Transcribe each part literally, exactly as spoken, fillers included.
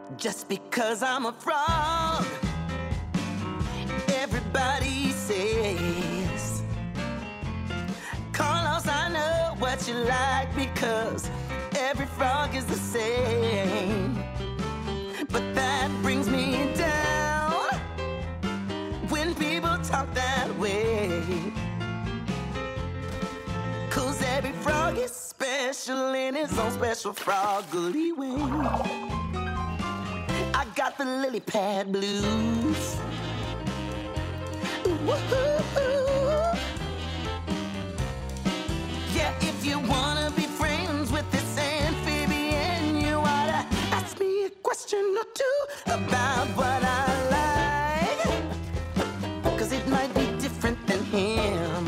Just because I'm a frog, everybody says, Carlos, I know what you like, because every frog is the same. But that brings me down when people talk that way, 'cause every frog is special in its own special frogly way. I got the lily pad blues. Woo-hoo-hoo. Yeah, if you wanna be friends with this amphibian, you ought to ask me a question or two about what I like, 'cause it might be different than him.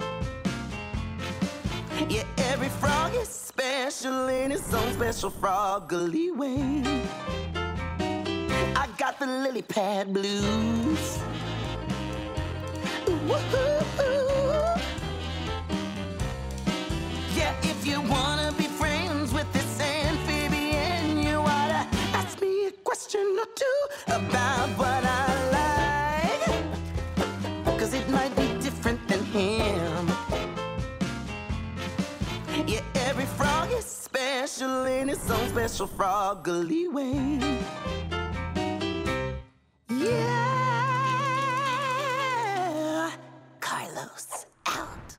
Yeah, every frog is special in its own special frogly way. I got the lily pad blues. Woo-hoo-hoo. Yeah, if you wanna be friends with this amphibian, you ought to ask me a question or two about what I like, 'cause it might be different than him. Yeah, every frog is special in its own special frogly way.